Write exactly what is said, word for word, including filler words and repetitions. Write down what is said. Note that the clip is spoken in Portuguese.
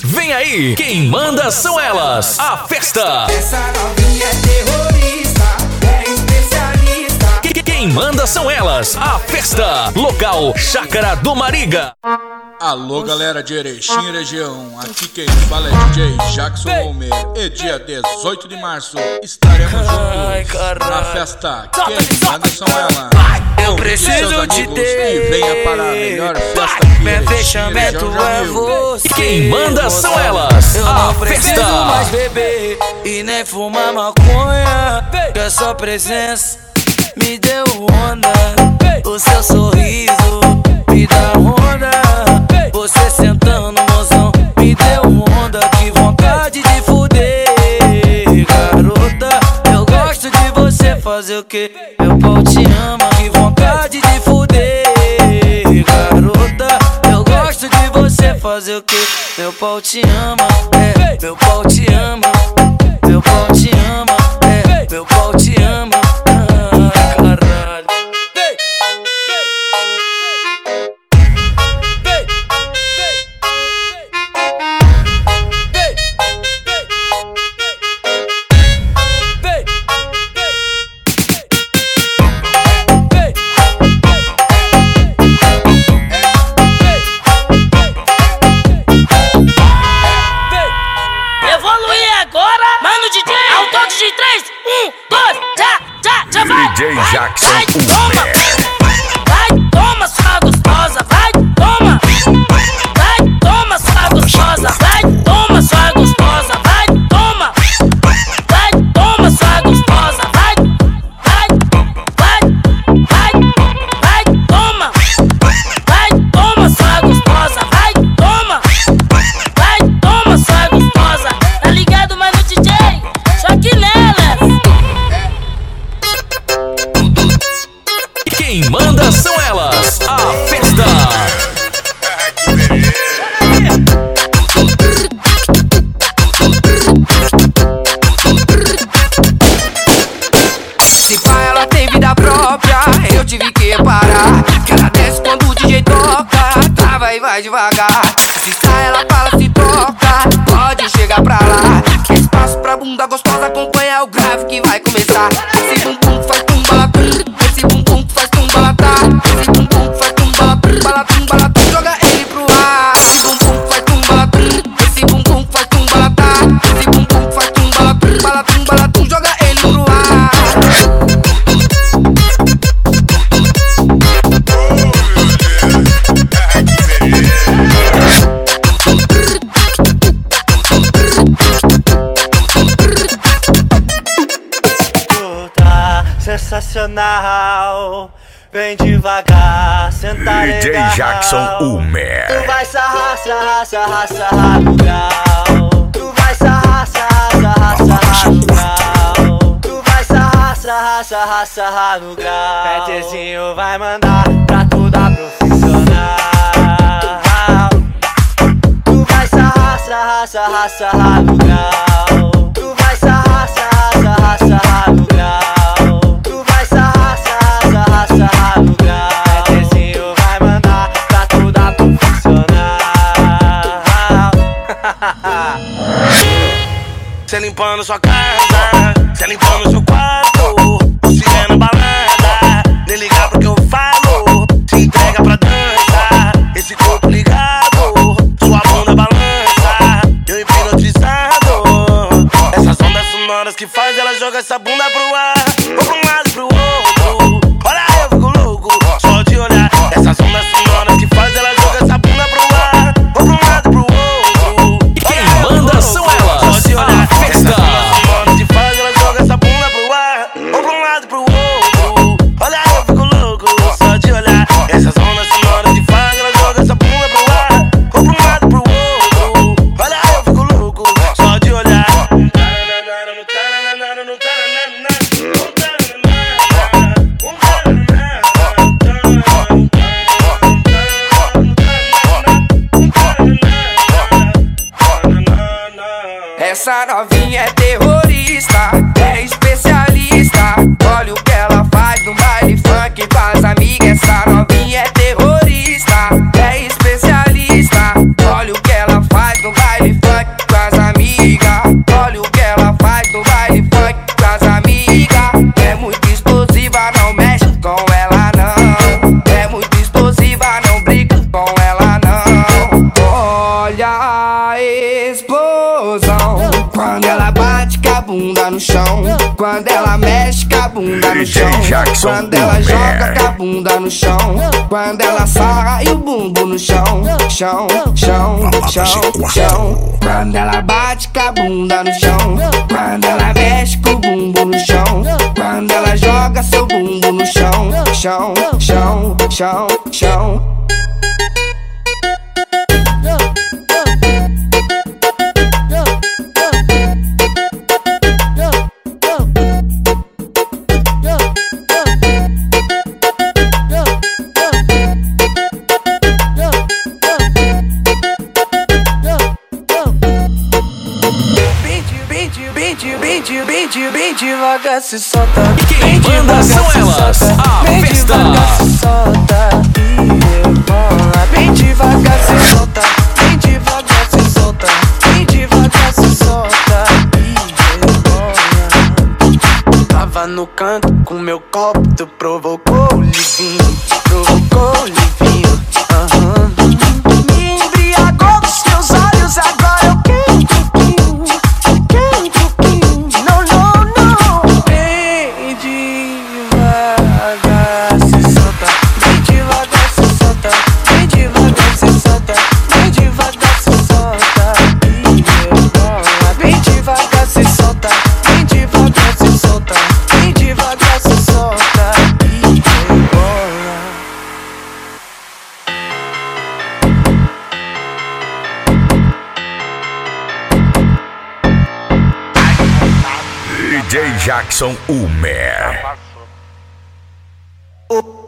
Vem aí, quem manda são elas, a festa. Essa novinha é terrorista, é especialista. Quem manda são elas, a festa. Local Chácara do Mariga. Alô galera de Erechim e região, aqui quem fala é D J Jackson Homer. E dia dezoito de março estaremos juntos na festa. Quem manda são elas. Eu preciso te ter e venha para a melhor festa que meu Erechim fechamento é você. Quem manda são elas, Eu a não preciso festa. mais beber e nem fumar maconha, que a sua presença me deu onda. O seu sorriso me dá onda. Você sentando, mozão, me deu onda. Que vontade de fuder, garota. Eu gosto de você fazer o que? Meu pau te ama. Que vontade de fuder, garota. Eu gosto de você fazer o que? Meu pau te ama, é, meu pau te ama. Meu pau te ama, é, meu pau te ama. Ah, caralho. D J Jackson Vai, toma, vai, toma, sua gostosa, vai, toma, vai, toma, sua gostosa, vai, toma, sua gostosa, vai, toma, vai, toma, sua gostosa, vai, vai, vai, vai, vai, toma, vai, toma, sua gostosa, vai, toma, vai, toma, sua gostosa. Tá ligado, mano, D J? Só que nelas. Quem manda são elas, a festa. Se pá, ela tem vida própria, eu tive que parar. Que ela desce quando o D J toca, trava e vai devagar. Se sai, ela fala, se toca, pode chegar pra lá. Quer espaço pra bunda gostosa, acompanha o grave que vai começar. Esse bumbum faz tum-balatum, esse bumbum faz tum-balatá. Esse bumbum faz tum-balatum, balatum, balatum, joga ele pro ar. Esse bumbum faz tum-balatum, esse bumbum faz tum-balatá. Esse bumbum faz tum-balatum, balatum, balatum, joga ele pro ar. Sensacional, vem devagar, senta legal. D J Jackson Homer. Tu vai sarrar, sarrar, sarrar, sarrar no grau. Tu vai sarrar, sarrar, sarrar, sarrar no grau. Tu vai sarrar, sarrar, sarrar, sarrar no grau. Petezinho vai mandar pra toda profissional. Tu vai sarrar, sarrar, sarrar, sarrar no grau. Tu vai sarrar, sarrar, sarrar, sarrar no grau. Sarrar no grau, Petezinho vai mandar pra toda profissional. Cê limpando sua casa, cê limpando seu quarto. Você é na balada, nem ligar pro que eu falo. Se entrega pra dança, esse corpo ligado, sua bunda balança, eu hipnotizado. Essas ondas sonoras que faz ela joga essa bunda pro ar, ou pra um lado e pro outro. Olha eu fico louco, só de olhar. Essas ondas sonoras que faz ela joga essa bunda pro ar, ou pra um lado e pro outro. Quem manda são elas, só de olhar. a festa. Essas ondas sonoras que faz ela joga essa bunda pro ar, ou pra um lado e pro outro. Olha eu fico louco, só de olhar. Essas ondas sonoras que faz ela joga essa bunda pro ar, ou pra um lado e pro outro. Olha eu fico louco, só de olhar. Essa novinha é terrorista, é especialista. Olha o que ela faz no baile funk com as amigas. Essa novinha é terrorista, é especialista. Olha o que ela faz no baile olha a explosão. Quando ela bate com a bunda no chão, quando ela mexe com a bunda no chão, quando ela joga com a bunda no chão, quando ela sarra e o bumbum no chão, chão, chão, chão, chão. Quando ela bate com a bunda no chão, quando ela mexe com o bumbum no chão, quando ela joga seu bumbum no chão, chão, chão, chão, chão. Bem devagar se solta. Quem manda são elas, a bem festa. Devagar se solta e rebola. Bem devagar se solta. Bem devagar se solta. Bem devagar se solta e rebola. Tava no canto com meu copo, tu provocou o livinho, provocou o livinho. Aham. Me embriagou com seus olhos, agora eu quero. D J Jackson Umer. Oh.